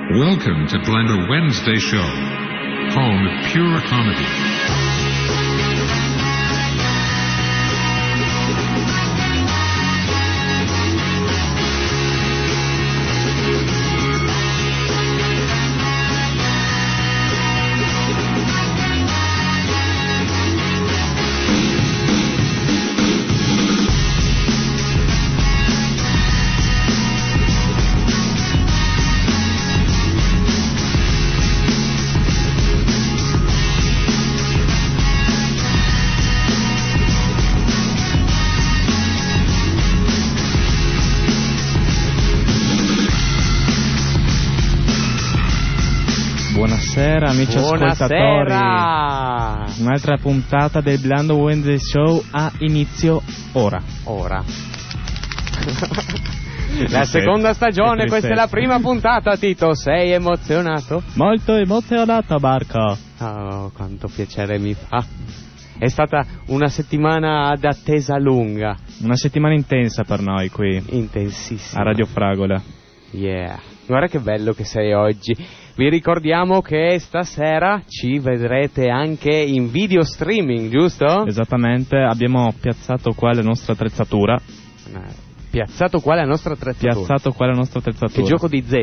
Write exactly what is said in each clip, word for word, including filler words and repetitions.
Welcome to Blender Wednesday Show, home of pure comedy. Buonasera amici Buonasera. ascoltatori, un'altra puntata del Blender Wednesday Show ha inizio ora. Ora. La seconda stagione, questa è la prima puntata, Tito, sei emozionato? Molto emozionato, Marco. Oh, quanto piacere mi fa. È stata una settimana d'attesa lunga. Una settimana intensa per noi qui. Intensissima. A Radio Fragola. Yeah. Guarda che bello che sei oggi. Vi ricordiamo che stasera ci vedrete anche in video streaming, giusto? Esattamente, abbiamo piazzato qua la nostra attrezzatura. Piazzato qua la nostra attrezzatura? Piazzato qua la nostra attrezzatura. Che gioco di Z?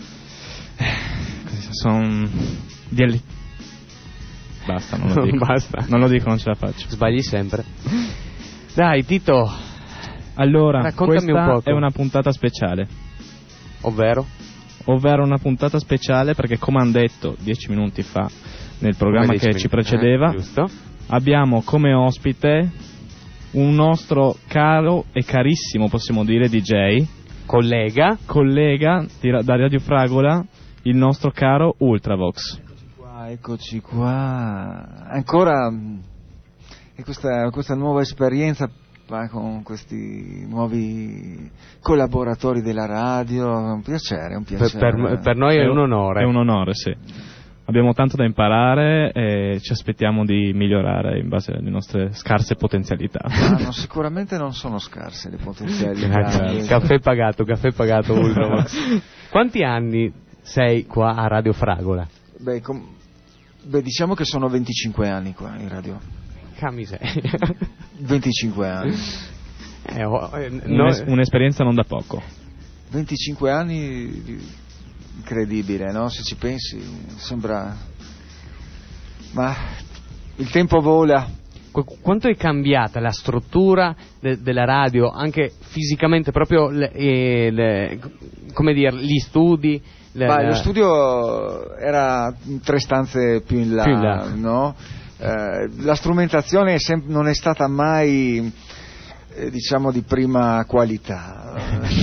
Sono... Di... Basta, non lo dico. Basta. Non lo dico, non ce la faccio. Sbagli sempre. Dai, Tito. Allora, raccontami questa un po'. È una puntata speciale. Ovvero? Ovvero una puntata speciale perché, come hanno detto dieci minuti fa nel programma che ci precedeva, eh, abbiamo come ospite un nostro caro e carissimo, possiamo dire, D J, collega, collega di, da Radio Fragola, il nostro caro Ultravox. Eccoci qua, eccoci qua. Ancora e questa, questa nuova esperienza con questi nuovi collaboratori della radio, è un piacere, è un piacere. Per, per, per noi è, è un onore. È un onore, sì. Abbiamo tanto da imparare e ci aspettiamo di migliorare in base alle nostre scarse potenzialità. Ah, no, sicuramente non sono scarse le potenzialità. Caffè pagato, caffè pagato. Quanti anni sei qua a Radio Fragola? Beh, com- beh, diciamo che sono venticinque anni qua in radio. Miseria. venticinque anni. Eh, oh, eh, no, Un'es- un'esperienza non da poco. venticinque anni, incredibile, no? Se ci pensi, sembra... Ma il tempo vola. Qu- quanto è cambiata la struttura de- della radio, anche fisicamente, proprio le, eh, le, come dire, gli studi? Le, Beh, la... lo studio era tre stanze più in là, più in là. no? Eh, la strumentazione è sem- non è stata mai eh, diciamo di prima qualità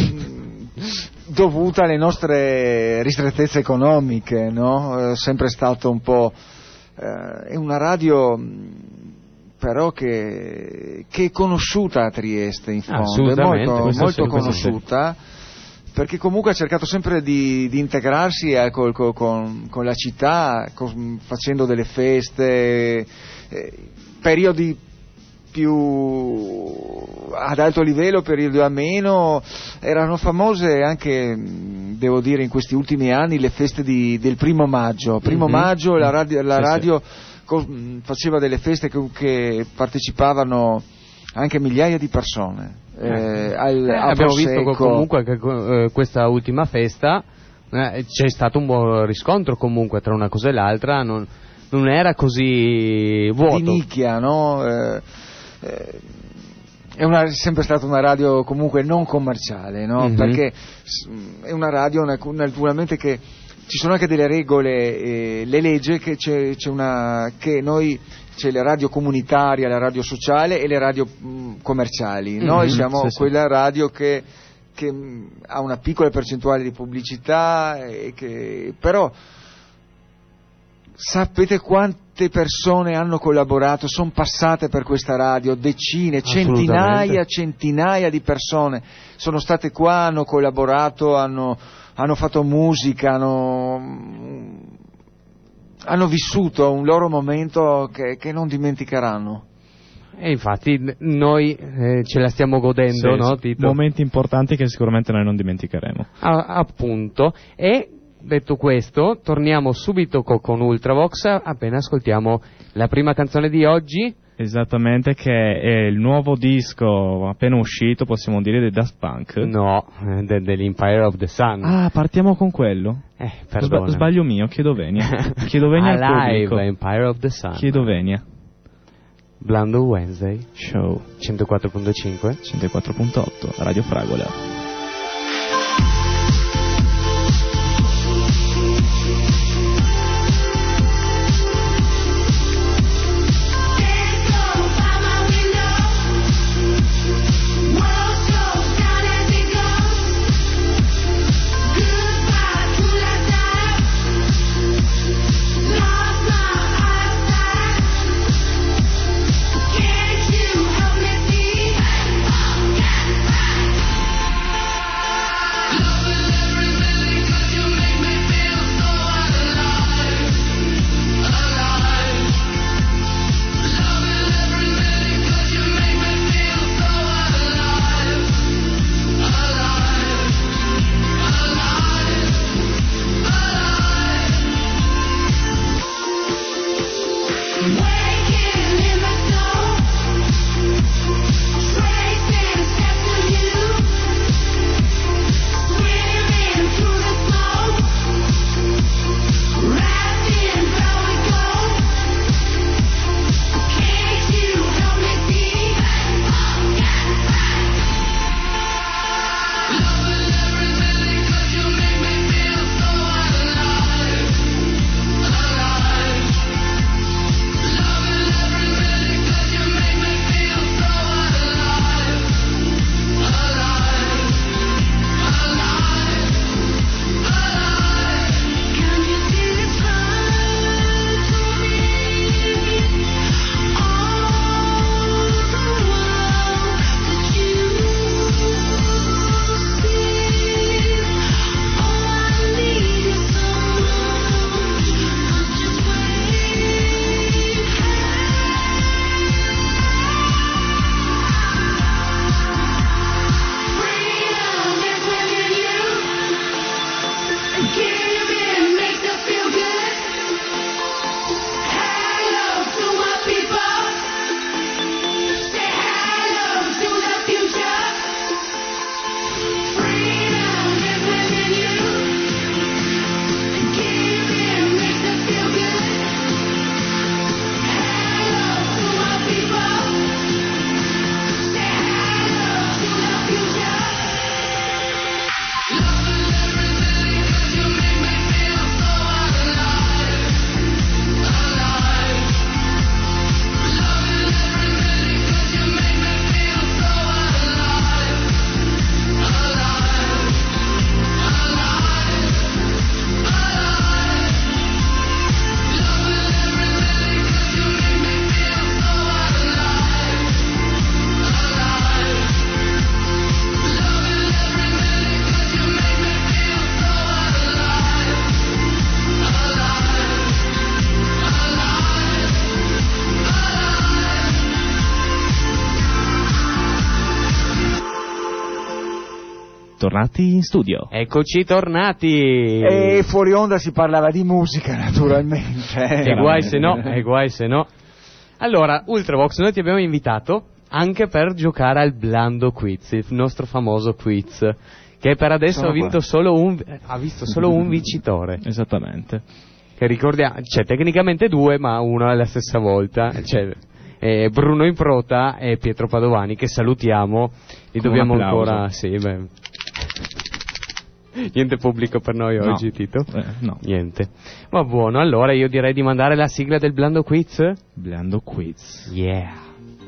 dovuta alle nostre ristrettezze economiche, no? È sempre stato un po' eh, è una radio però che, che è conosciuta a Trieste, in fondo, è molto, molto conosciuta, perché comunque ha cercato sempre di, di integrarsi eh, col, col, con, con la città, con, facendo delle feste, eh, periodi più ad alto livello, periodi a meno. Erano famose anche, devo dire, in questi ultimi anni le feste di, del primo maggio. Primo mm-hmm. maggio la radio, la radio sì, sì. Co- faceva delle feste che, che partecipavano anche migliaia di persone. Eh, al, eh, abbiamo visto che comunque che eh, questa ultima festa eh, c'è stato un buon riscontro comunque tra una cosa e l'altra, non, non era così vuoto. Di nicchia, no? Eh, eh, è, una, è sempre stata una radio comunque non commerciale, no? Mm-hmm. Perché è una radio naturalmente che ci sono anche delle regole, eh, le leggi che c'è, c'è una che noi c'è la radio comunitaria, la radio sociale e le radio mh, commerciali. Mm-hmm, noi siamo sì, quella sì. radio che, che mh, ha una piccola percentuale di pubblicità, e che, però sapete quante persone hanno collaborato, sono passate per questa radio, decine, centinaia, centinaia di persone sono state qua, hanno collaborato, hanno, hanno fatto musica, hanno... hanno vissuto un loro momento che, che non dimenticheranno. E infatti noi eh, ce la stiamo godendo, sì, no, sì. Tito? Momenti importanti che sicuramente noi non dimenticheremo. Ah, appunto. E detto questo, torniamo subito co- con Ultravox appena ascoltiamo la prima canzone di oggi. Esattamente, che è il nuovo disco appena uscito, possiamo dire, dei Daft Punk. No, de- dell'Empire of the Sun. Ah, partiamo con quello? Eh, Sba- perdona. sbaglio mio, chiedo venia. Chiedo venia al Alive, pubblico. Empire of the Sun. Chiedo venia. Blando Wednesday, Show centoquattro virgola cinque. centoquattro virgola otto, Radio Fragola. Tornati in studio. Eccoci tornati. E fuori onda si parlava di musica, naturalmente. E guai se no, e guai se no. Allora, Ultravox, noi ti abbiamo invitato anche per giocare al Blando Quiz, il nostro famoso quiz, che per adesso Sono ha vinto qua. solo un ha visto solo un vincitore. Esattamente. Che ricordiamo, cioè tecnicamente due, ma uno alla stessa volta. Cioè, eh, Bruno Improta e Pietro Padovani, che salutiamo. Li Con dobbiamo un applauso. ancora. Sì, beh. Niente pubblico per noi No. oggi, Tito? Eh, no. Niente. Ma buono, allora io direi di mandare la sigla del Blando Quiz. Blando Quiz. Yeah.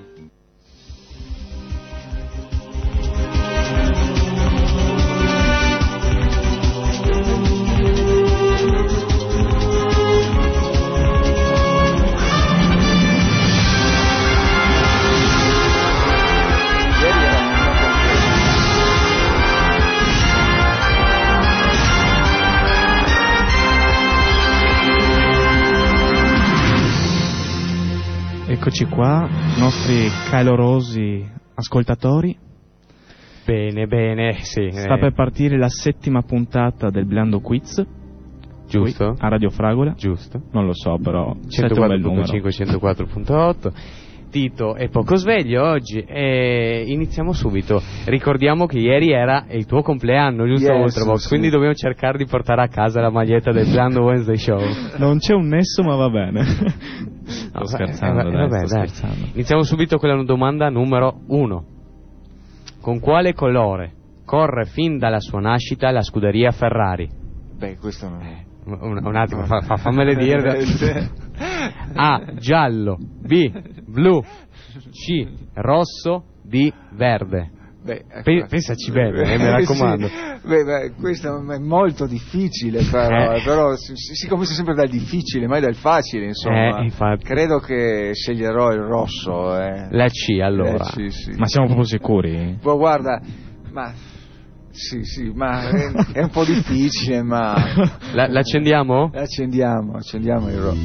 Eccoci qua, nostri calorosi ascoltatori. Bene, bene, sì. Sta eh, per partire la settima puntata del Blando Quiz. Giusto? A Radio Fragola? Giusto. Non lo so, però centoquattro virgola cinque, centoquattro virgola otto. Tito è poco sveglio oggi e iniziamo subito. Ricordiamo che ieri era il tuo compleanno, giusto? Yes, Ultravox, sì. quindi dobbiamo cercare di portare a casa la maglietta del Blando Wednesday Show. Non c'è un nesso, ma va bene. Sto No, scherzando, eh, dai, vabbè, sto dai. scherzando. Iniziamo subito con la domanda numero uno. Con quale colore corre fin dalla sua nascita la scuderia Ferrari? Beh, questo non è. Un, un attimo, fa, fa, fammele dire. A. Giallo. B. Blu. C. Rosso. D. Verde. Beh, Pe- pensaci bene, eh, mi raccomando. Sì. Beh, beh, questo è molto difficile, però, Eh. però si, si comincia sempre dal difficile, mai dal facile, insomma. Eh, infatti. Credo che sceglierò il rosso. Eh. La C, allora. Eh, sì, sì. Ma siamo proprio sicuri? Boh, guarda, ma sì, sì, ma è, è un po' difficile, ma La, l'accendiamo? accendiamo, accendiamo il rosso.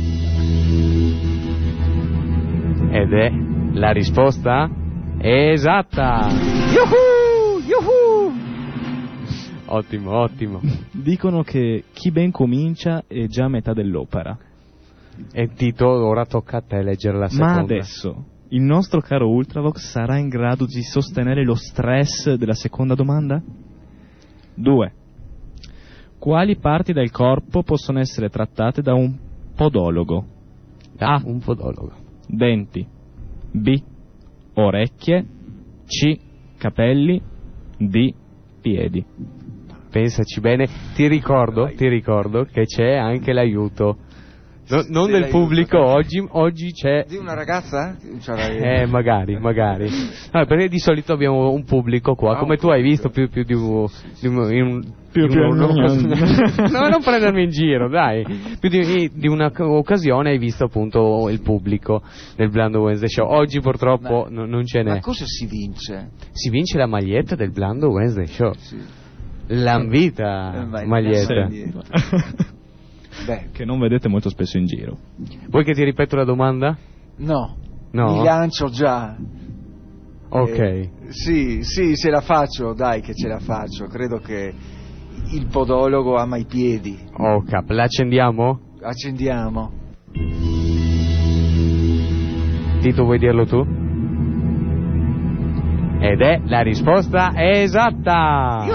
Ed è la risposta esatta. Yuhu! Yuhu! Ottimo, ottimo. Dicono che chi ben comincia è già a metà dell'opera. E Tito, ora tocca a te leggere la seconda. Ma adesso il nostro caro Ultravox sarà in grado di sostenere lo stress della seconda domanda? due. Quali parti del corpo possono essere trattate da un podologo? Ah, A. un podologo. Denti. B. Orecchie. C. Capelli. D. Piedi. Pensaci bene. Ti ricordo, ti ricordo che c'è anche l'aiuto. No, non del pubblico, oggi, oggi c'è... Di una ragazza? Eh, magari, magari. No, perché di solito abbiamo un pubblico qua, Ah, come un tu hai pubblico. visto più, più di un... Di un, in un Più- di più- un- no, non prendermi in giro, dai. Più di, di una occasione hai visto appunto il pubblico del Blando Wednesday Show. Oggi purtroppo Ma- no- non ce n'è. Ma cosa si vince? Si vince la maglietta del Blando Wednesday Show. Sì. L'ambita Eh, ma- maglietta. Sì. Beh, Che non vedete molto spesso in giro. Vuoi che ti ripeto la domanda? no. No? Mi lancio già. Ok. Eh, sì, sì, ce la faccio, dai che ce la faccio. Credo che il podologo ama i piedi. Oh, cap, la accendiamo? Accendiamo. Tito, vuoi dirlo tu? Ed è la risposta esatta!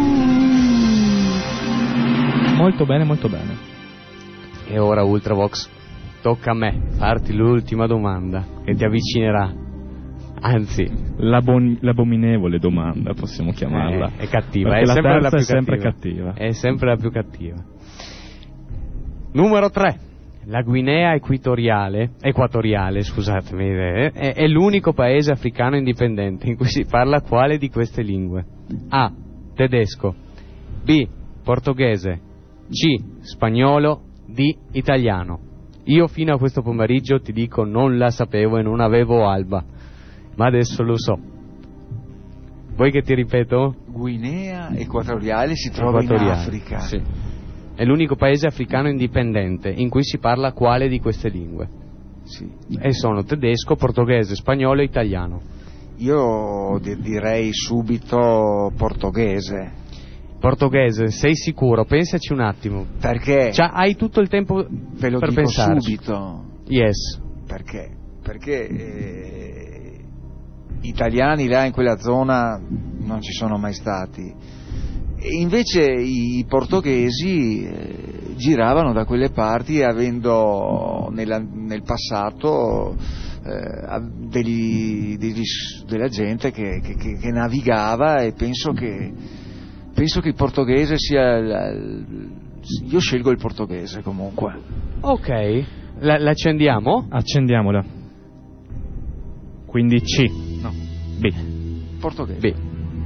Molto bene, molto bene. E ora Ultravox, tocca a me farti l'ultima domanda che ti avvicinerà. Anzi, L'abon- l'abominevole domanda, possiamo chiamarla. eh, è cattiva, Perché è la sempre la terza più è sempre cattiva. cattiva. È sempre la più cattiva. Numero tre. La Guinea Equatoriale, equatoriale, scusatemi, eh, è, è l'unico paese africano indipendente in cui si parla quale di queste lingue? A. Tedesco. B. Portoghese. C. Spagnolo. D. Italiano. Io fino a questo pomeriggio ti dico non la sapevo e non avevo alba, ma adesso lo so. Vuoi che ti ripeto? Guinea Equatoriale si trova in Equatoriale, Africa. sì. È l'unico paese africano indipendente in cui si parla quale di queste lingue? Sì. E sono tedesco, portoghese, spagnolo e italiano. Io di- direi subito portoghese. Portoghese, sei sicuro? Pensaci un attimo. Perché? Cioè, hai tutto il tempo Ve lo per dico pensarci. subito. Yes. Perché? Perché eh, italiani là in quella zona non ci sono mai stati. E invece i portoghesi eh, giravano da quelle parti avendo nella- nel passato eh, av- degli- degli s- della gente che, che- che- che navigava e penso che, penso che il portoghese sia... la- io scelgo il portoghese comunque. Ok. La, l'accendiamo? Accendiamola. Quindi C. No. B. Portoghese. B.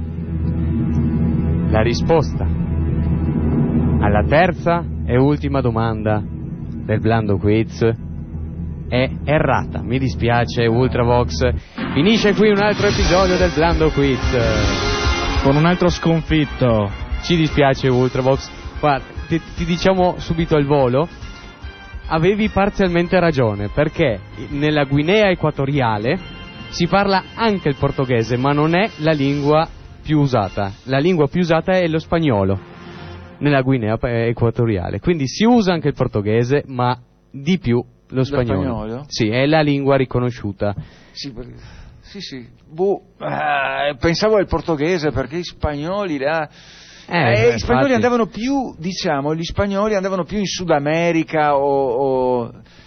La risposta alla terza e ultima domanda del Blando Quiz è errata. Mi dispiace, Ultravox. Finisce qui un altro episodio del Blando Quiz. Con un altro sconfitto. Ci dispiace, Ultravox. Guarda, ti, ti diciamo subito al volo. Avevi parzialmente ragione, perché nella Guinea Equatoriale si parla anche il portoghese, ma non è la lingua più usata. La lingua più usata è lo spagnolo. nella Guinea Equatoriale. Quindi si usa anche il portoghese, ma di più lo spagnolo. spagnolo? Sì, è la lingua riconosciuta. Sì, perché- sì, sì. Boh, eh, pensavo al portoghese perché gli spagnoli là... Eh, Eh, gli spagnoli infatti. andavano più, diciamo, gli spagnoli andavano più in Sud America o, o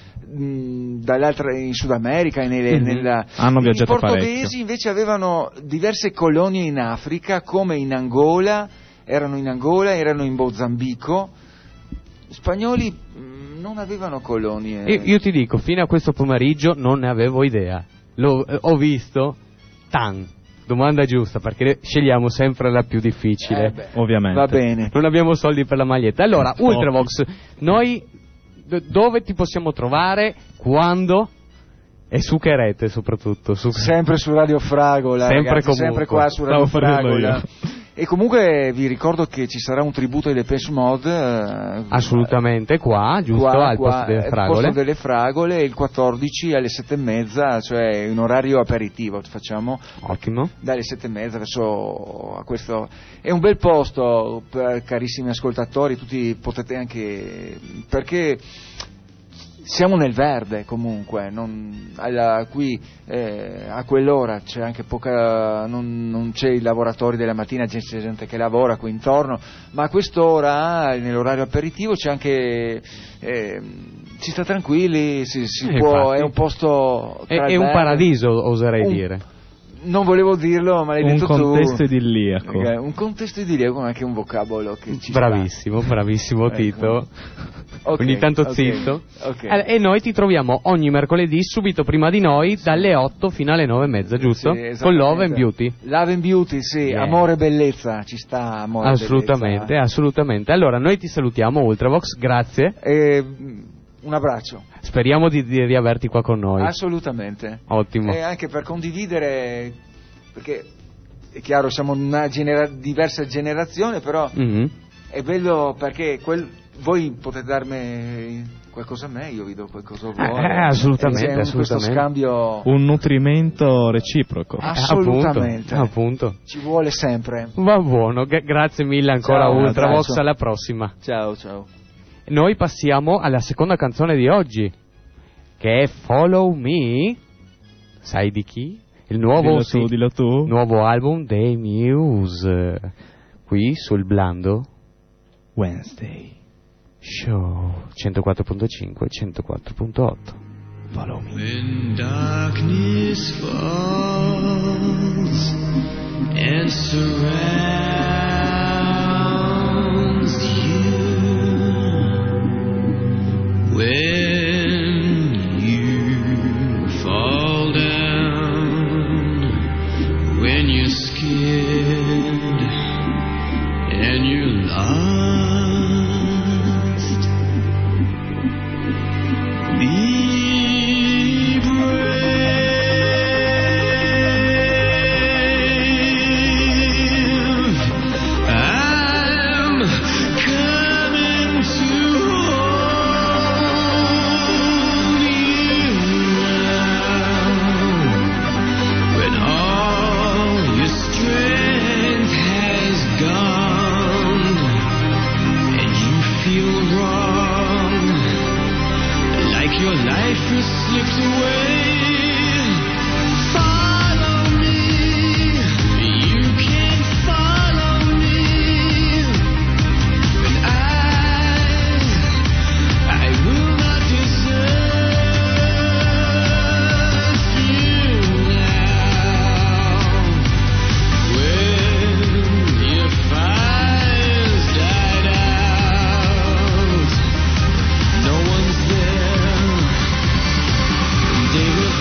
mh, dall'altra in Sud America e nelle, Mhm. nella... Hanno viaggiato I portoghesi parecchio. invece avevano diverse colonie in Africa, come in Angola, erano in Angola, erano in Mozambico. Gli spagnoli mh, non avevano colonie. Io, io ti dico, fino a questo pomeriggio non ne avevo idea. L'ho, eh, ho visto tan. Domanda giusta, perché scegliamo sempre la più difficile. Eh beh, Ovviamente. Va bene. Non abbiamo soldi per la maglietta. Allora, Oh. Ultravox, noi d- dove ti possiamo trovare? Quando? E su che rete soprattutto? Su... Sempre su Radio Fragola, Sempre ragazzi, comunque. sempre qua su Radio Stavo per dirlo Fragola. io. E comunque vi ricordo che ci sarà un tributo ai Depeche Mode eh, Assolutamente qua, giusto, qua, al qua, posto delle al fragole. posto delle fragole, il quattordici alle sette e mezza, cioè un orario aperitivo, facciamo Ottimo. dalle sette e mezza verso a questo. È un bel posto, per, carissimi ascoltatori, tutti potete anche, perché siamo nel verde comunque, non, alla, qui eh, a quell'ora c'è anche poca, non, non c'è i lavoratori della mattina, c'è gente che lavora qui intorno, ma a quest'ora nell'orario aperitivo c'è anche, eh, si sta tranquilli, si, si Eh, può, infatti. è un posto È, tra il è un verde- paradiso, oserei un- dire. Non volevo dirlo, ma l'hai Un detto contesto tu. idilliaco. Ok, un contesto idilliaco è anche un vocabolo che ci Bravissimo, bravissimo Ecco. Tito. sta. Ok, Ogni tanto ok, zitto. ok. Allora, e noi ti troviamo ogni mercoledì subito prima di noi dalle otto fino alle nove e mezza, giusto? Sì, Con esattamente. Love and Beauty. Love and Beauty, sì, Yeah. amore e bellezza, ci sta amore e Assolutamente, bellezza. assolutamente. Allora, noi ti salutiamo Ultravox, grazie. Eh, un abbraccio. Speriamo di, di riaverti qua con noi. Assolutamente. Ottimo. E anche per condividere, perché è chiaro, siamo una genera- diversa generazione, però Mhm. è bello perché quel- voi potete darmi qualcosa a me, io vi do qualcosa a voi. Eh, assolutamente, E c'è un- assolutamente. Questo scambio Un nutrimento reciproco. Ah. Assolutamente. Appunto, appunto. ci vuole sempre. Va buono, gra- grazie mille ancora Ciao, un Ultravox, abbraccio. alla prossima. Ciao, ciao. Noi passiamo alla seconda canzone di oggi, che è Follow Me. Sai di chi? Il nuovo, Dillo sì, tu, dillo tu. nuovo album dei Muse. Qui sul Blando Wednesday. Show centoquattro virgola cinque, centoquattro virgola otto. Follow me. When darkness falls and surrounds you, when you fall down, when you're scared and you're lost, be brave. I'm coming to hold you now. When all your strength has gone and you feel wrong, like your life has slipped away. Follow me, you can follow me, and I, I will not desert you now. When your fire's died out, no one's there. They will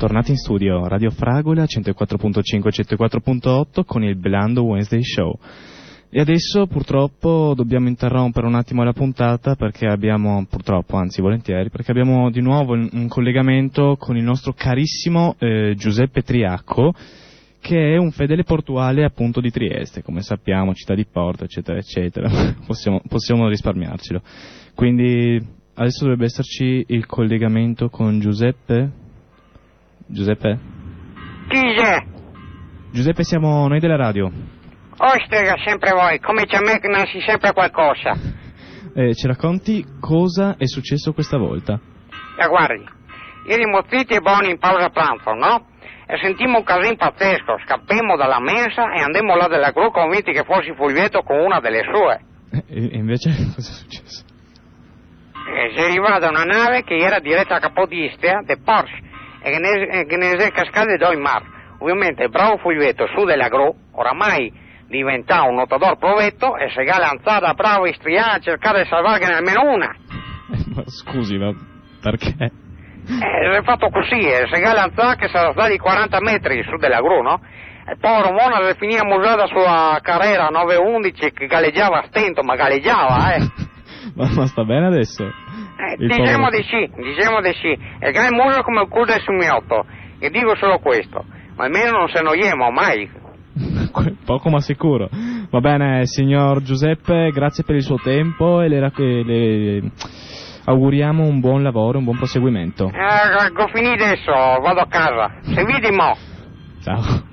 Tornati in studio, Radio Fragola centoquattro virgola cinque centoquattro virgola otto con il Blando Wednesday Show. E adesso purtroppo dobbiamo interrompere un attimo la puntata perché abbiamo, purtroppo, anzi volentieri, perché abbiamo di nuovo un collegamento con il nostro carissimo eh, Giuseppe Triacco, che è un fedele portuale appunto di Trieste, come sappiamo, città di porto, eccetera, eccetera. possiamo, possiamo risparmiarcelo. Quindi adesso dovrebbe esserci il collegamento con Giuseppe. Giuseppe? Chi c'è? Giuseppe, siamo noi della radio. Ostrega, sempre voi, come c'è me che non si sempre qualcosa. Eh, ci racconti cosa è successo questa volta? E guardi, eravamo zitti e buoni in pausa pranzo, no? E sentimmo un casino pazzesco, scappemmo dalla mensa e andemmo là della gru convinti che fossi Fulvietto con una delle sue. E, e invece cosa è successo? E si è arrivata una nave che era diretta a Capodistria, de Porsche, e che ne, e che ne è cascata do in mar. Ovviamente il bravo Fulvietto su della gru, oramai diventa un nuotatore provetto e si è lanciata bravo istriano a cercare di salvarne almeno una. Ma scusi, ma perché? Eh, è fatto così, eh, si è lanciata che sarà stati quaranta metri su della gru, no? E poi Romona si finì musata sulla carrera nove undici che galleggiava a stento, ma galleggiava, eh. ma, ma sta bene adesso? Eh, Il diciamo povero- di sì, diciamo di sì. Il gran muso come il culo del sumiotto. E dico solo questo, ma almeno non se noiemo mai. Poco ma sicuro. Va bene, signor Giuseppe, grazie per il suo tempo e le, rac- e le auguriamo un buon lavoro, un buon proseguimento. Eh, ho finito adesso, vado a casa. Se vedi mo. Ciao.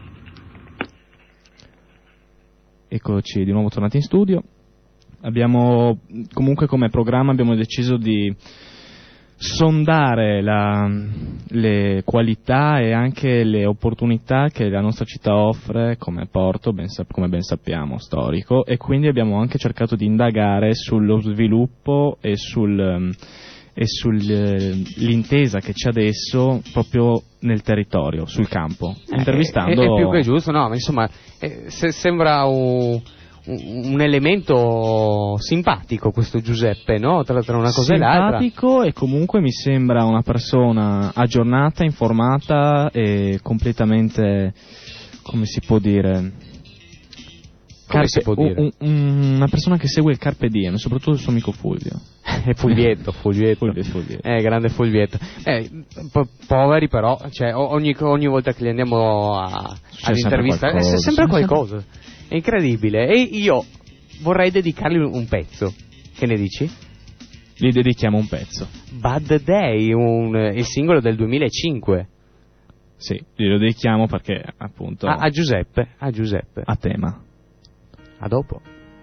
Eccoci di nuovo tornati in studio. Abbiamo, comunque come programma abbiamo deciso di sondare la, le qualità e anche le opportunità che la nostra città offre come porto, ben sap- come ben sappiamo, storico, e quindi abbiamo anche cercato di indagare sullo sviluppo e sul um, e sull'intesa che c'è adesso proprio nel territorio, sul campo, intervistando... È, è più che giusto, no, ma insomma, eh, se- sembra un, un- un elemento simpatico questo Giuseppe, no? Tra, tra una cosa e l'altra. simpatico e comunque mi sembra una persona aggiornata, informata e completamente, come si può dire... Come si può dire? un- un- una persona che segue il Carpe Diem, soprattutto il suo amico Fulvio. È Fulvietto, Fulvietto. Fulvio, Fulvio. Eh, grande Fulvietto. Eh, po- poveri però, cioè o- ogni, ogni volta che li andiamo a, C'è ad sempre intervistare, qualcosa, c'è sempre c'è sempre- qualcosa. È incredibile. E io vorrei dedicargli un pezzo. Che ne dici? Gli dedichiamo un pezzo. Bad Day, un, il singolo del duemilacinque. Sì, glielo dedichiamo perché appunto A, a Giuseppe, a Giuseppe. a tema. A dopo.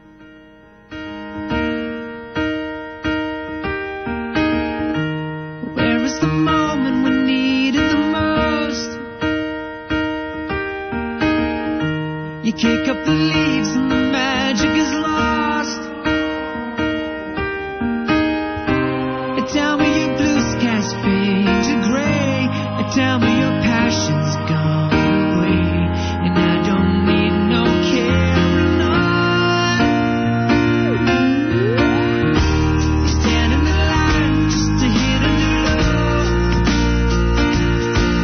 Where is the moment we need it the most? You kick up the leaves and the magic is lost. And tell me your blue skies fade to gray. And tell me your passion's gone away. And I don't need no carrying on. You stand in the line just to hit a new low.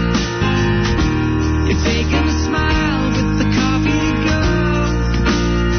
You're faking a smile with the coffee to go.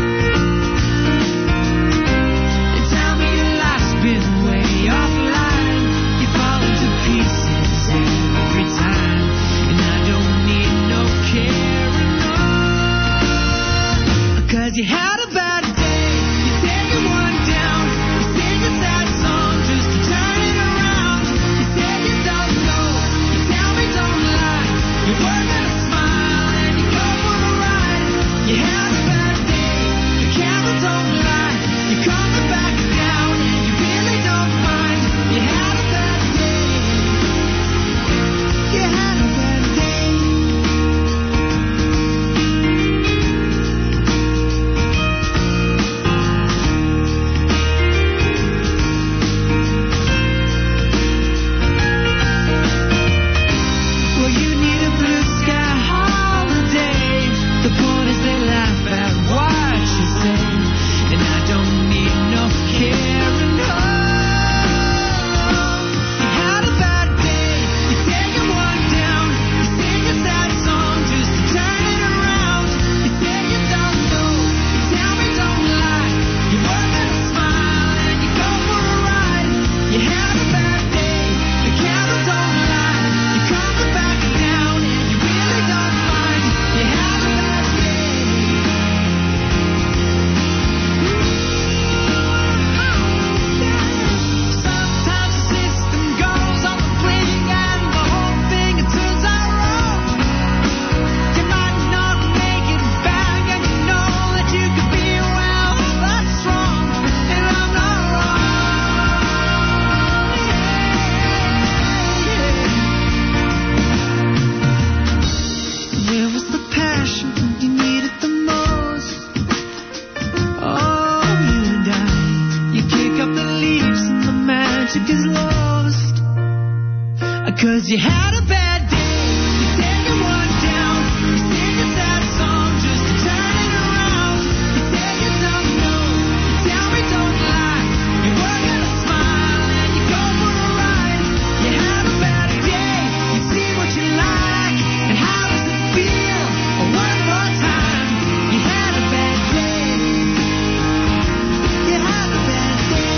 'cause you had a bad day. You said you one down, you sing a sad song just to turn it around. You tell yourself no, you tell me don't lie. You work on a smile and you go for a ride. You have a bad day, you see what you like, and how does it feel? Oh, one more time, you had a bad day. You had a bad day.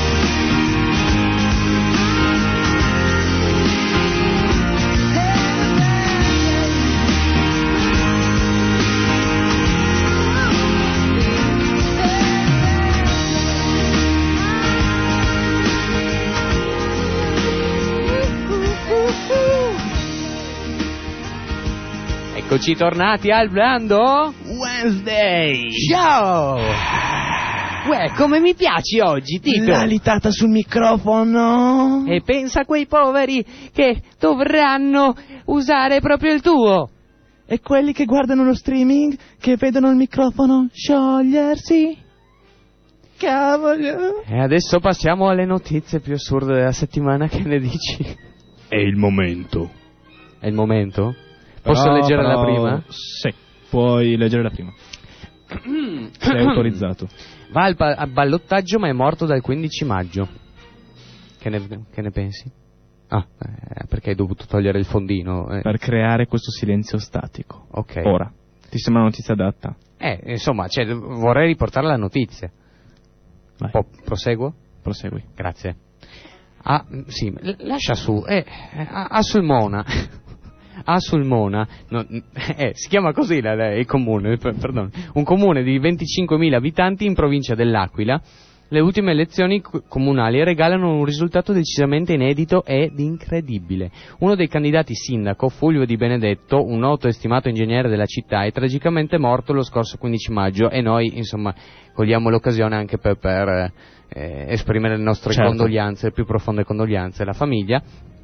Eccoci tornati al Blando Wednesday! Ciao! Uè, come mi piaci oggi, Tito? La litata sul microfono! E pensa a quei poveri che dovranno usare proprio il tuo. E quelli che guardano lo streaming, che vedono il microfono sciogliersi? Cavolo! E adesso passiamo alle notizie più assurde della settimana, che ne dici? È il momento. È il momento? Posso Però, leggere però, la prima? Sì, puoi leggere la prima. Sei autorizzato. Va al, pa- al ballottaggio ma è morto dal quindici maggio. Che ne, che ne pensi? Ah, eh, perché hai dovuto togliere il fondino. Eh. Per creare questo silenzio statico. Ok. Ora, ti sembra una notizia adatta? Eh, insomma, cioè, vorrei riportare la notizia. Vai. Po- proseguo? Prosegui. Grazie. Ah, sì, l- lascia su. Eh, a, a Sulmona. A Sulmona, no, eh, si chiama così la, la, il comune, per, perdono, un comune di venticinquemila abitanti in provincia dell'Aquila. Le ultime elezioni co- comunali regalano un risultato decisamente inedito ed incredibile. Uno dei candidati sindaco, Fulvio Di Benedetto, un noto e stimato ingegnere della città, è tragicamente morto lo scorso quindici maggio e noi, insomma, cogliamo l'occasione anche per, per eh, esprimere le nostre certo. condoglianze, le più profonde condoglianze alla famiglia.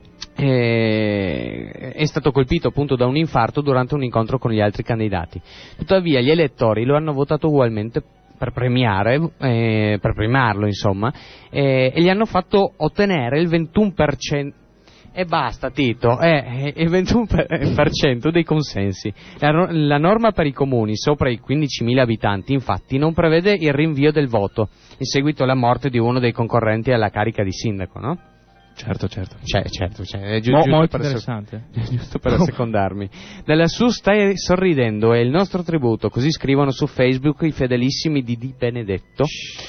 E è stato colpito appunto da un infarto durante un incontro con gli altri candidati. Tuttavia gli elettori lo hanno votato ugualmente per premiare, eh, per premiarlo insomma, eh, e gli hanno fatto ottenere il ventuno per cento. E basta Tito, eh, il ventuno per cento dei consensi. La, la norma per i comuni sopra i quindicimila abitanti infatti non prevede il rinvio del voto in seguito alla morte di uno dei concorrenti alla carica di sindaco, no? Certo, certo. Cioè, certo, cioè, è giu- Mo- giusto molto per interessante. Sec- giusto per assecondarmi. Dalla su stai sorridendo è il nostro tributo, così scrivono su Facebook i fedelissimi di Di Benedetto.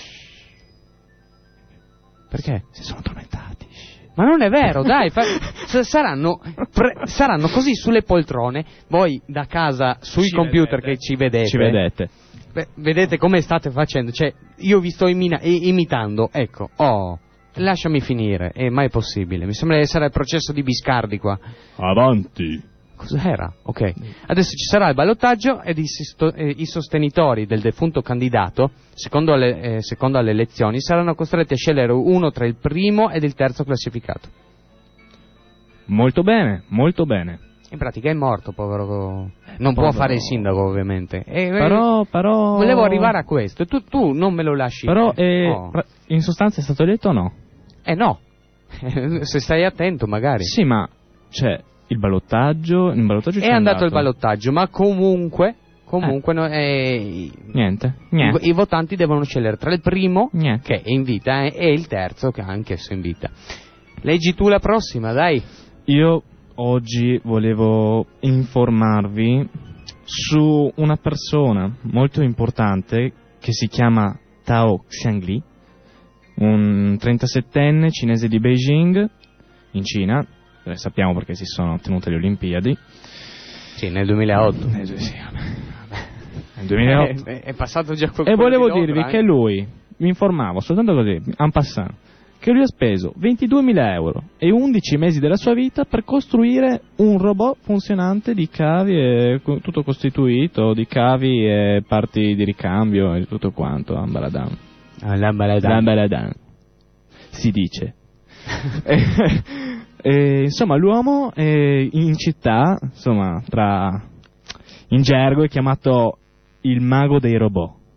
Perché? Si sono tormentati. Ma non è vero, dai, fa- s- saranno, pre- saranno così sulle poltrone, voi da casa sui Ci computer vedete. che ci vedete. Ci vedete. Beh, vedete come state facendo, cioè io vi sto imina- i- imitando, ecco, oh, lasciami finire, è mai possibile, mi sembra di essere al processo di Biscardi qua. Avanti. Cos'era? Ok, adesso ci sarà il ballottaggio ed i, sisto- eh, i sostenitori del defunto candidato, secondo, le, eh, secondo alle elezioni, saranno costretti a scegliere uno tra il primo ed il terzo classificato. Molto bene, molto bene. In pratica è morto, povero. Non può povero. fare il sindaco, ovviamente. E, Però, però... volevo arrivare a questo. Tu, tu non me lo lasci. Però, eh, Oh. in sostanza è stato eletto o no? Eh no. Se stai attento, magari. Sì, ma, cioè, il ballottaggio... Il ballottaggio È c'è andato il ballottaggio, ma comunque. Comunque, no, eh, Niente, i, niente. i votanti devono scegliere tra il primo, Niente. che è in vita, eh, e il terzo, che è anch'esso in vita. Leggi tu la prossima, dai. Io oggi volevo informarvi su una persona molto importante che si chiama Tao Xiangli, un trentasettenne cinese di Beijing, in Cina, eh, sappiamo perché si sono tenute le Olimpiadi. Sì, nel duemilaotto. Eh, sì, sì, vabbè. Nel duemilaotto. È, è passato già quel E po' volevo di dirvi l'opera, che eh. lui, mi informavo soltanto così, en passant, che lui ha speso ventiduemila euro e undici mesi della sua vita per costruire un robot funzionante di cavi, e co- tutto costituito di cavi e parti di ricambio e tutto quanto, ambaladan. Ah, l'ambaladan. Ambaladan. Si dice. e, e, insomma, l'uomo eh, in città, insomma, tra in gergo è chiamato il mago dei robot.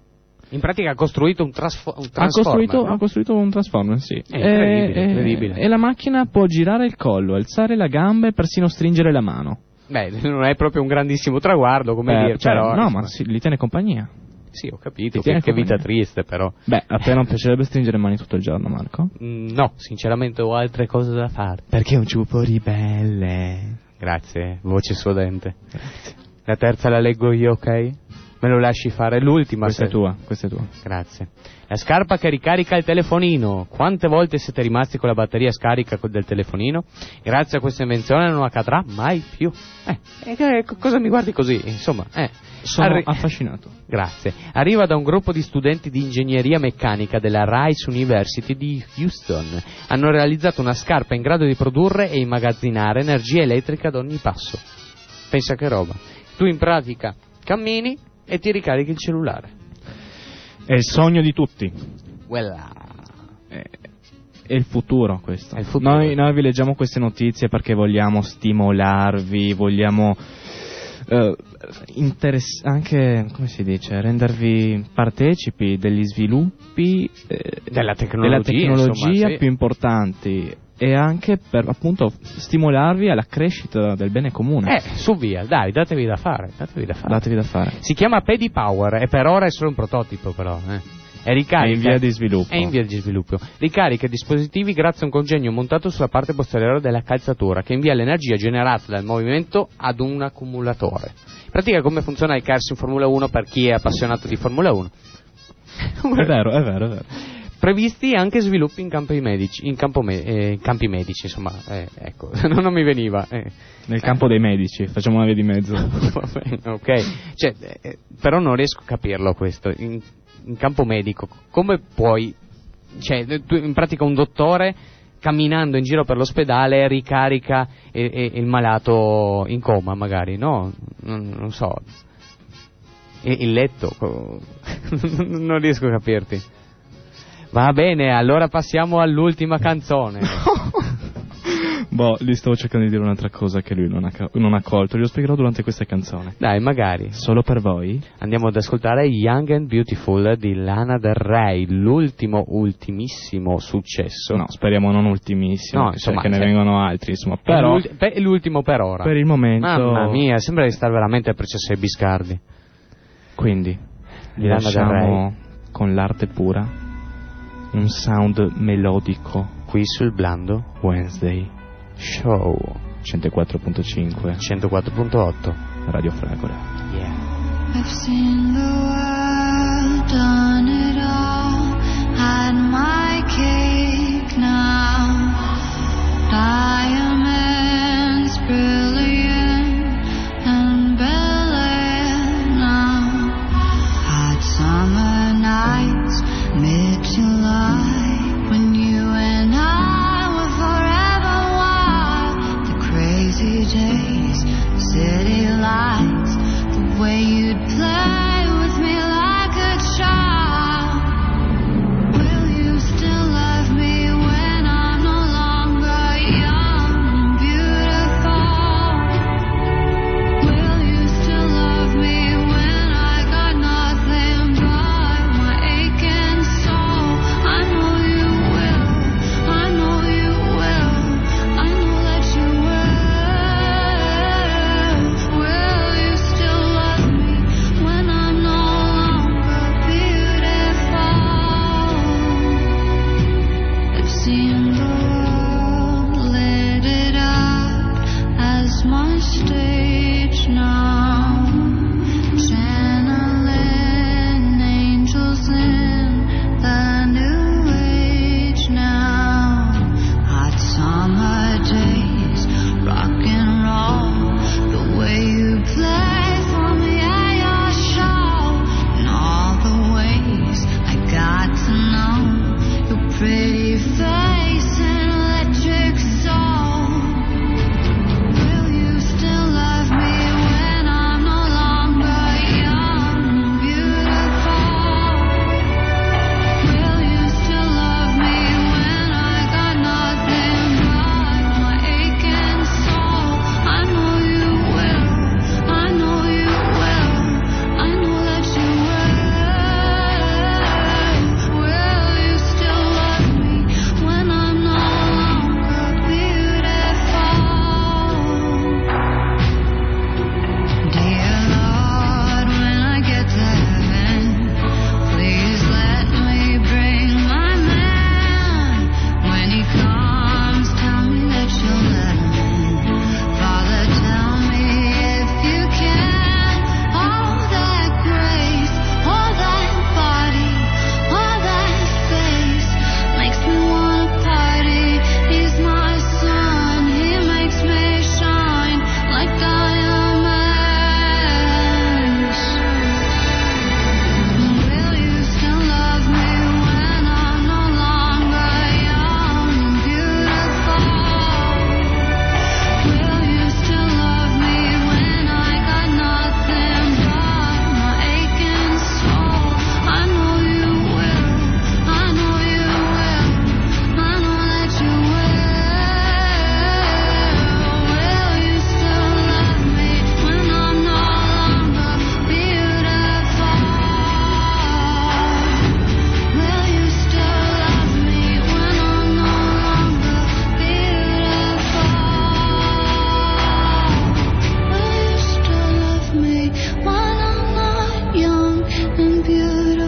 In pratica ha costruito un, trasfo- un Ha transformer, costruito, no? ha costruito un Transformer, sì. È incredibile, e, incredibile. E la macchina può girare il collo, alzare la gamba e persino stringere la mano. Beh, non è proprio un grandissimo traguardo, come Eh, dire, cioè, però... no, insomma, ma sì, gli tiene compagnia. Sì, ho capito, Ti tiene che, che vita compagnia. triste, però. Beh, a te non piacerebbe stringere mani tutto il giorno, Marco? Mm, no, sinceramente ho altre cose da fare. Perché è un ciupo ribelle. Grazie, voce suadente. La terza la leggo io, ok? Me lo lasci fare l'ultima. Questa se- è tua, questa è tua. Grazie. La scarpa che ricarica il telefonino. Quante volte siete rimasti con la batteria scarica co- del telefonino? Grazie a questa invenzione non accadrà mai più. Eh, e che- co- cosa mi guardi così? Insomma, eh. Sono Arri- affascinato. Grazie. Arriva da un gruppo di studenti di ingegneria meccanica della Rice University di Houston. Hanno realizzato una scarpa in grado di produrre e immagazzinare energia elettrica ad ogni passo. Pensa che roba. Tu in pratica cammini e ti ricarichi il cellulare. È il sogno di tutti. Quella. È, è il futuro questo. È il futuro. Noi, noi vi leggiamo queste notizie perché vogliamo stimolarvi, vogliamo eh, interess- anche, come si dice, rendervi partecipi degli sviluppi eh, Della tecnologia, della tecnologia insomma, sì. più importanti, e anche per appunto stimolarvi alla crescita del bene comune. Eh, su via, dai, datevi da fare, datevi da fare. Datevi da fare. Si chiama PediPower e per ora è solo un prototipo, però. Eh. E ricarica. È in via di sviluppo. È in via di sviluppo. Ricarica i dispositivi grazie a un congegno montato sulla parte posteriore della calzatura che invia l'energia generata dal movimento ad un accumulatore. In pratica come funziona il Cars in Formula uno per chi è appassionato di Formula uno. È vero, è vero, è vero. Previsti anche sviluppi in campi medici, in campo me- eh, in campi medici, insomma, eh, ecco, non, non mi veniva. Eh. Nel campo dei medici, facciamo una via di mezzo. Va bene, ok. Cioè, eh, però non riesco a capirlo questo. In, in campo medico, come puoi, cioè, tu, in pratica un dottore camminando in giro per l'ospedale ricarica e, e, il malato in coma, magari, no? Non, non so. E, il letto, co- non riesco a capirti. Va bene, allora passiamo all'ultima canzone. Boh, gli stavo cercando di dire un'altra cosa che lui non ha, ca- non ha colto. Glielo spiegherò durante questa canzone. Dai, magari. Solo per voi? Andiamo ad ascoltare Young and Beautiful di Lana Del Rey, l'ultimo, ultimissimo successo. No, speriamo non ultimissimo, No, cioè insomma, che ne cioè- vengono altri, insomma. È Però, l'ulti- pe- è l'ultimo per ora. per il momento... Mamma mia, sembra di stare veramente a processo ai Biscardi. Quindi, li Lana Del lasciamo con l'arte pura, un sound melodico. Qui sul Blando Wednesday, Show centoquattro virgola cinque, centoquattro virgola otto. Radio Fragora. Yeah. I've seen the world, done it all, had my cake now. Diamonds brilliant and brilliant now. Hot summer nights, mid-July, when you and I were forever wild. The crazy days, city lights, the way you'd play with me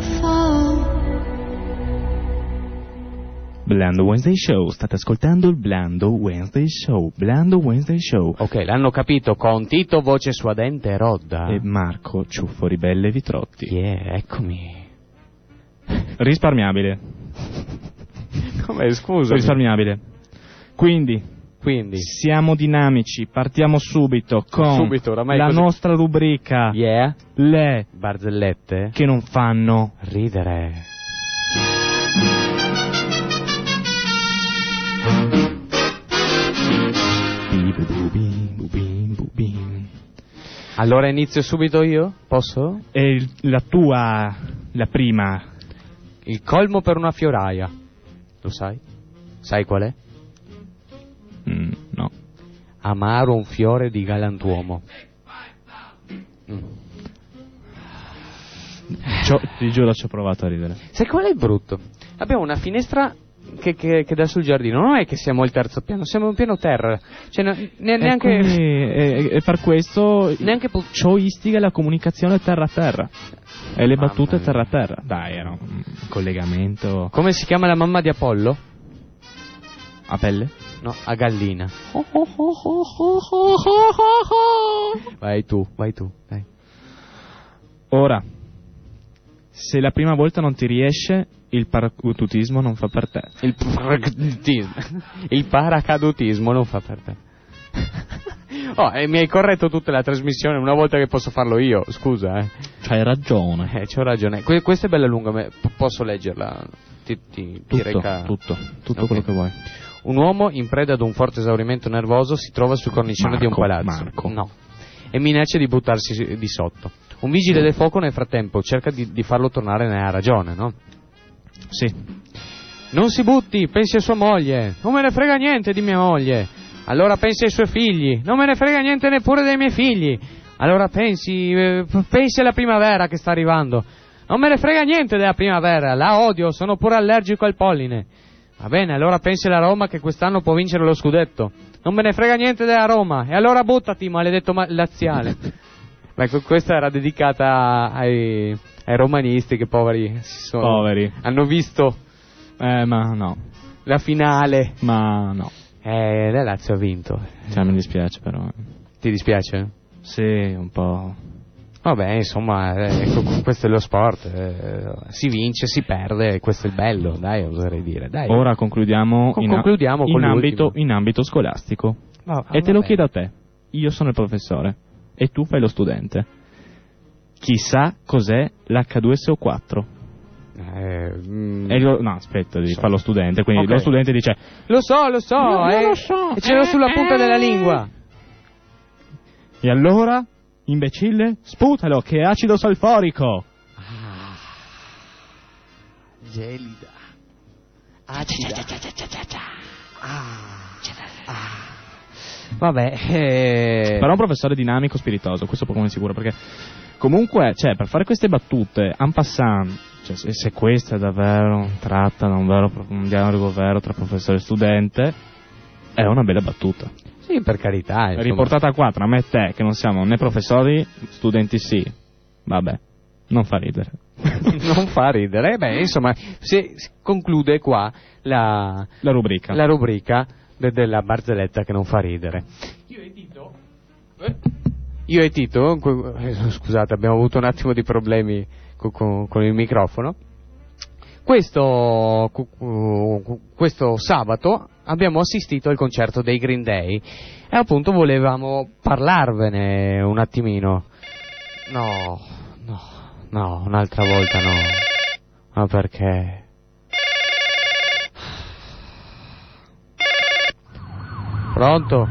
fall. Blando Wednesday Show, state ascoltando il Blando Wednesday Show, Blando Wednesday Show. Ok, l'hanno capito, con Tito voce suadente e rodda. E Marco Ciuffo Ribelle Vitrotti. Yeah, eccomi. Risparmiabile. Come, scusa? Risparmiabile. Quindi, Quindi, siamo dinamici, partiamo subito con Subito, oramai la così. nostra rubrica, yeah, le barzellette che non fanno ridere. Allora inizio subito io? Posso? E il- la tua, la prima, Il colmo per una fioraia. Lo sai? Sai qual è? mm, no. Amaro un fiore di galantuomo. Mm. C'ho- ti giuro ci ho provato a ridere. Sai qual è il brutto? Abbiamo una finestra che, che, che dà sul giardino. Non è che siamo al terzo piano, siamo in piano terra. Cioè, ne- ne- E, neanche... quindi- e- e per questo Neanche po- ciò istiga la comunicazione terra a terra e le Mamma battute mia. terra a terra. Dai, era un collegamento Come si chiama la mamma di Apollo? a pelle. No, a gallina. Vai tu, vai tu. Dai. Ora, se la prima volta non ti riesce, il paracadutismo non fa per te. Il paracadutismo. Il paracadutismo non fa per te. Oh, e mi hai corretto tutta la trasmissione una volta che posso farlo io, scusa, eh. C'hai ragione. Eh, c'ho ragione. Que- questa è bella lunga, me- p- posso leggerla? Ti, ti, ti Tutto, reca... tutto, tutto Ok. quello che vuoi. Un uomo in preda ad un forte esaurimento nervoso si trova sul cornicione di un Marco, palazzo. Marco. No. E minaccia di buttarsi di sotto. Un vigile del fuoco nel frattempo cerca di, di farlo tornare nella ragione, no? Sì. Non si butti, pensi a sua moglie. Non me ne frega niente di mia moglie. Allora pensi ai suoi figli. Non me ne frega niente neppure dei miei figli. Allora pensi, eh, pensi alla primavera che sta arrivando. Non me ne frega niente della primavera. La odio, sono pure allergico al polline. Va bene, allora pensi alla Roma che quest'anno può vincere lo scudetto. Non me ne frega niente della Roma. E allora buttati, maledetto ma- laziale. Ecco, questa era dedicata ai, ai romanisti che poveri si sono, Poveri. hanno visto Eh, ma no. la finale. Ma no. Eh, la Lazio ha vinto. Cioè, mi dispiace però. Ti dispiace? Sì, un po'. Vabbè, insomma, eh, co- questo è lo sport. eh, si vince, si perde, questo è il bello, dai, oserei dire. Dai. Ora concludiamo, Con- in, concludiamo in, con ambito, l'ultimo. in ambito scolastico. Va- e te lo vabbè. chiedo a te. Io sono il professore e tu fai lo studente. Chissà cos'è l'H due S O quattro. Eh, mm, E lo- no, aspetta, devi So. fare lo studente. Quindi Ok. lo studente dice: Lo so, lo so, Io- io eh, lo so, e ce l'ho eh, sulla punta eh. della lingua. e allora, imbecille, sputalo, che è acido solforico. Gelida. Acida. Vabbè, eh... Però un professore dinamico, spiritoso, questo poco mi sicuro, perché comunque, cioè, per fare queste battute, en passant, cioè, se, se questa è davvero tratta da un, vero, un dialogo vero tra professore e studente, è una bella battuta. sì, per carità. insomma. Riportata qua tra me e te, che non siamo né professori, studenti sì, vabbè, non fa ridere. Non fa ridere. Beh, insomma, si si conclude qua la, La rubrica. la rubrica de- della barzelletta che non fa ridere. Io e Tito... eh, Io e Tito... que- eh, scusate, abbiamo avuto un attimo di problemi co- co- con il microfono. Questo, cu- cu- questo sabato abbiamo assistito al concerto dei Green Day e appunto volevamo parlarvene un attimino. No, no, no, un'altra volta no. Ma perché? Pronto?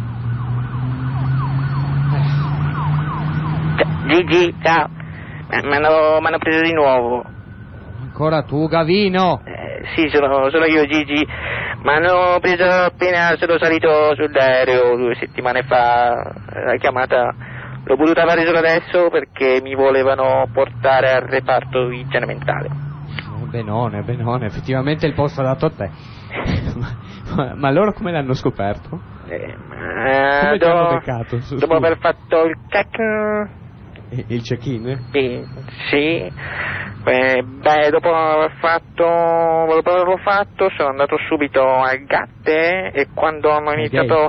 Gigi, ciao. Mi hanno, m'hanno preso di nuovo. Ancora tu, Gavino? Eh, sì, sono, sono io, Gigi. Mi hanno preso appena sono salito sull'aereo due settimane fa. La chiamata l'ho potuta fare solo adesso perché mi volevano portare al reparto di igiene mentale. Benone, benone, effettivamente il posto è dato a te. ma, ma, ma loro come l'hanno scoperto? Eh, ma Come ti do- hanno beccato? Su- dopo scusa. aver fatto il cacchio. Il check-in? Sì, sì, Beh, beh, dopo aver fatto, dopo averlo fatto, sono andato subito al Gatte e quando hanno iniziato,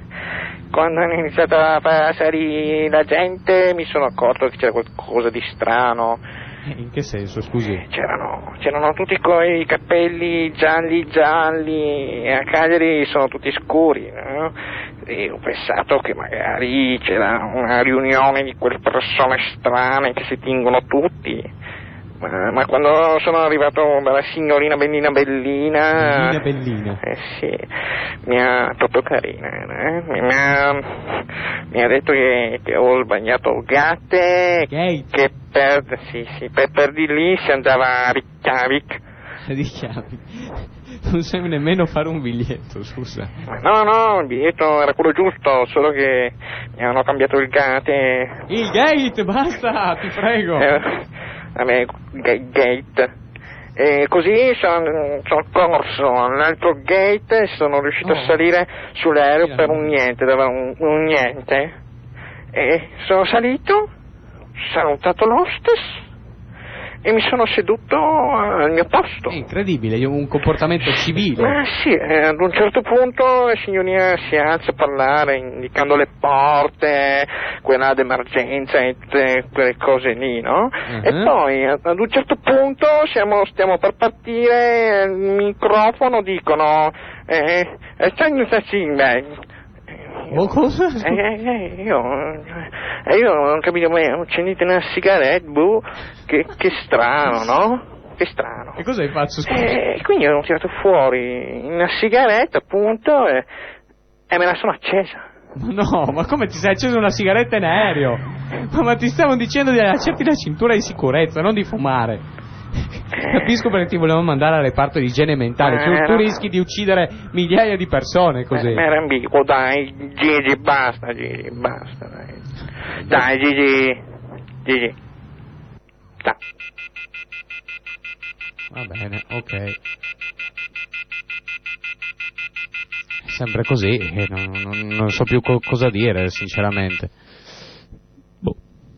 quando hanno iniziato a passare la gente mi sono accorto che c'era qualcosa di strano. In che senso, scusi? C'erano, c'erano tutti coi capelli gialli gialli e a Cagliari sono tutti scuri, no? E ho pensato che magari c'era una riunione di quelle persone strane che si tingono tutti. Ma, ma quando sono arrivato dalla signorina Bellina Bellina... Bellina Bellina? Eh sì, mi ha... proprio carina, eh? mi, mi, ha, mi ha detto che, che ho sbagliato Gatte, Gate. che per, sì, sì, per, per di lì si andava a Reykjavik. Reykjavik. Non sai nemmeno fare un biglietto, scusa. Ma no, no, il biglietto era quello giusto, solo che mi hanno cambiato il Gatte. Il gate, basta, ti prego. Eh, vabbè, gate. E così sono, sono corso all'altro gate e sono riuscito Oh. a salire sull'aereo Sì, per un niente, dava un, un niente. E sono salito, salutato l'hostess e mi sono seduto al mio posto. È incredibile, un comportamento civile. Ma sì, eh, ad un certo punto la signorina si alza a parlare indicando le porte, quella d'emergenza e tutte quelle cose lì, no? Uh-huh. E poi ad ad un certo punto siamo, stiamo per partire, il microfono dicono eh, eh, c'è un beh. Oh, cosa? Eh, eh, io, eh, io non ho capito mai, ho accendito una sigaretta, boh, che, che strano, no? Che strano. E cosa hai fatto, scusa? E quindi ho tirato fuori una sigaretta, appunto, e, e me la sono accesa. Ma no, ma come ti sei acceso una sigaretta in aereo? Ma, ma ti stavo dicendo di allacciarti la cintura di sicurezza, non di fumare. Capisco perché ti volevamo mandare al reparto di igiene mentale. Tu, tu rischi di uccidere migliaia di persone così. Ma era ambiguo, dai, Gigi, basta, Gigi, basta, dai. Dai, Gigi, Gigi. Dai. Va bene, ok. È sempre così, eh, non, non, non so più co- cosa dire, sinceramente. Boh.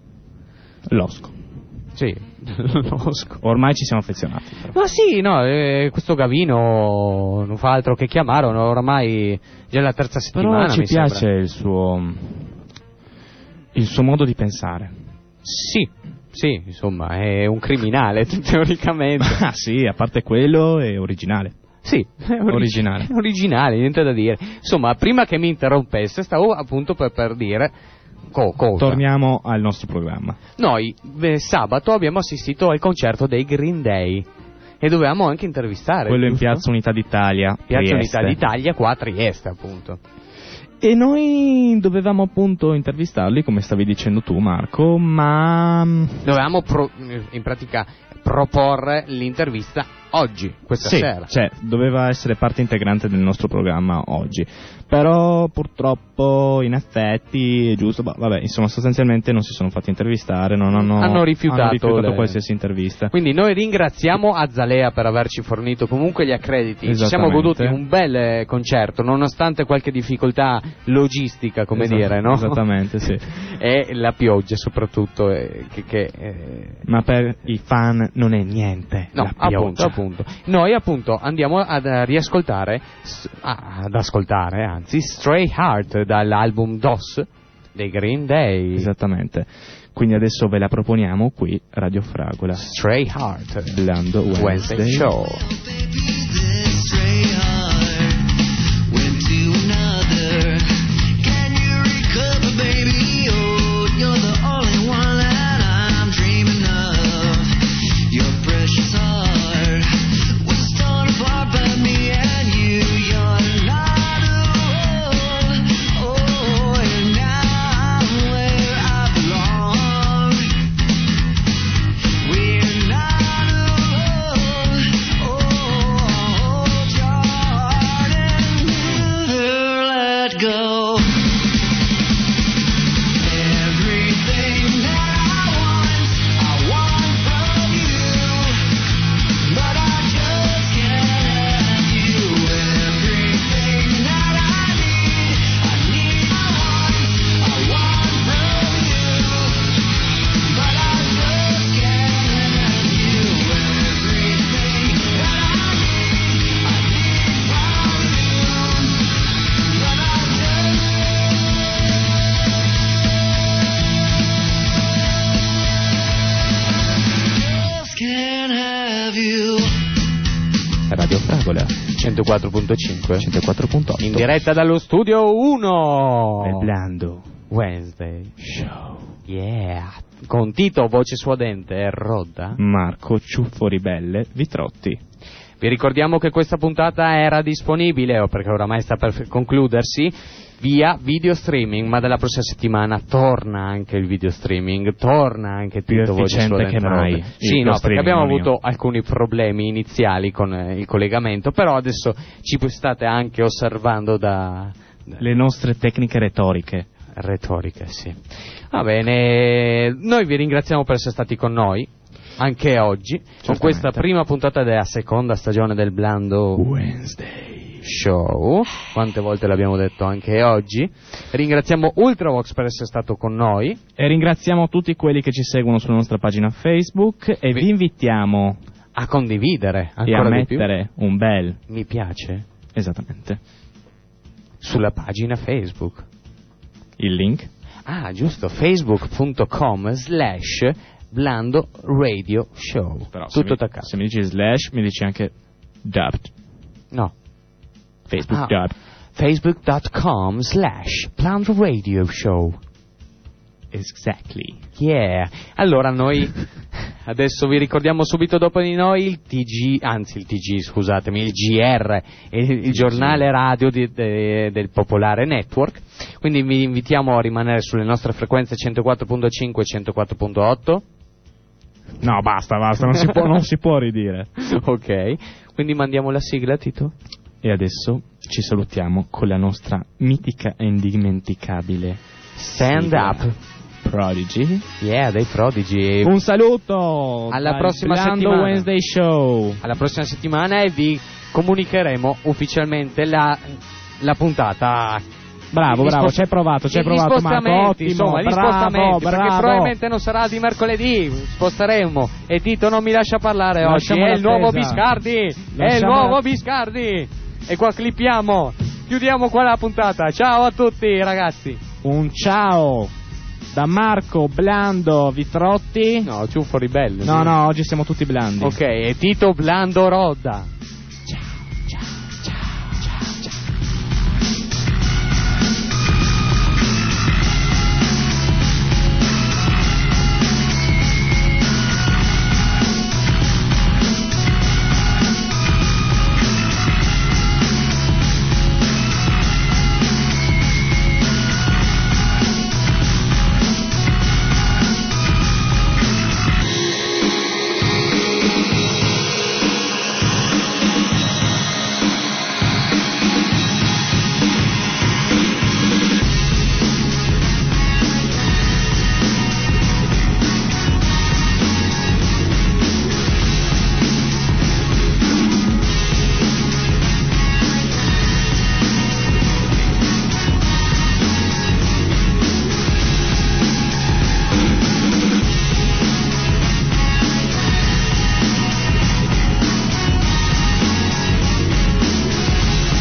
Losco. Sì, Losco. Ormai ci siamo affezionati. Però. Ma sì, no, eh, questo Gavino non fa altro che chiamare, oramai già è la terza settimana. Però ci mi piace sembra. il suo il suo modo di pensare. Sì, sì, insomma, è un criminale teoricamente. Ah sì, a parte quello è originale. Sì, è orig- Originale. è originale, niente da dire. Insomma, prima che mi interrompesse, stavo appunto per, per dire co- cosa. Torniamo al nostro programma. Noi eh, sabato abbiamo assistito al concerto dei Green Day e dovevamo anche intervistare. Quello in giusto? Piazza Unità d'Italia. Piazza Trieste. Unità d'Italia, qua a Trieste, appunto. E noi dovevamo appunto intervistarli, come stavi dicendo tu, Marco, ma Dovevamo pro- in pratica proporre l'intervista oggi, questa sì, sera. cioè, doveva essere parte integrante del nostro programma oggi. Però purtroppo, in effetti, è giusto, bah, vabbè, insomma, sostanzialmente non si sono fatti intervistare, non hanno, Hanno rifiutato hanno rifiutato le- qualsiasi intervista. Quindi noi ringraziamo Azzalea per averci fornito comunque gli accrediti. Ci siamo Esattamente. goduti un bel eh, concerto, nonostante qualche difficoltà logistica, come Esatto, dire, no? Esattamente, sì. E la pioggia soprattutto, eh, che... che eh, Ma per i fan non è niente. No, la appunto, pioggia. appunto. Noi appunto andiamo ad eh, riascoltare, s- ah, ad ascoltare, anzi, Stray Heart dall'album D O S dei Green Day. Esattamente. Quindi adesso ve la proponiamo qui, Radio Fragola. Stray Heart, Blando Wednesday, Wednesday Show. We're not alone. Oh. love you. Radio Fragola centoquattro virgola cinque centoquattro virgola otto in diretta dallo studio uno del Blando Wednesday Show. Yeah, con Tito voce suadente e Rodda, Marco Ciuffo Ribelle Vitrotti. Vi ricordiamo che questa puntata era disponibile, o perché oramai sta per concludersi, via video streaming, ma dalla prossima settimana torna anche il video streaming, torna anche Più Tito voce efficiente suadente che mai Rodda. il Sì, no, perché streaming, abbiamo non io. avuto alcuni problemi iniziali con eh, il collegamento, però adesso ci state anche osservando da... Le nostre tecniche retoriche. Retorica, sì. Va bene, noi vi ringraziamo per essere stati con noi anche oggi con Certamente. questa prima puntata della seconda stagione del Blando Wednesday Show. Quante volte l'abbiamo detto anche oggi. Ringraziamo Ultravox per essere stato con noi e ringraziamo tutti quelli che ci seguono sulla nostra pagina Facebook e vi invitiamo a condividere e ancora a di più. mettere un bel Mi piace esattamente sulla pagina Facebook. il link. Ah, giusto, facebook.com slash Blando Radio Show. Però se Tutto mi, attaccato. se mi dici slash mi dici anche dubbed. No. Facebook Ah, dubbed. facebook.com slash Blando Radio Show. Exactly. Yeah. Allora noi adesso vi ricordiamo subito dopo di noi il T G, anzi il T G, scusatemi, il G R, il, il giornale radio di, de, del Popolare Network. Quindi vi invitiamo a rimanere sulle nostre frequenze centoquattro virgola cinque e centoquattro virgola otto. No, basta, basta, non si può, non si può ridire. Ok. Quindi mandiamo la sigla, Tito. E adesso ci salutiamo con la nostra mitica e indimenticabile Stand sigla. Up. Prodigy. Yeah, dei Prodigy. Un saluto Alla dal prossima Blando settimana. Wednesday Show. Alla prossima settimana e vi comunicheremo ufficialmente la, la puntata. Bravo, Gli bravo, spost- ci hai provato, ci hai gli provato, Marco, spostamenti, ottimo, insomma, gli bravo, spostamenti, bravo. perché probabilmente non sarà di mercoledì, sposteremo e Tito non mi lascia parlare oggi, Lasciamo è il l'attesa. nuovo Biscardi, è il Lasciamo nuovo la- Biscardi e qua clippiamo, chiudiamo qua la puntata, ciao a tutti ragazzi. Un ciao da Marco Blando Vitrotti. No, Ciuffo Ribelle. No, no, oggi siamo tutti blandi. Ok, e Tito Blando Rodda.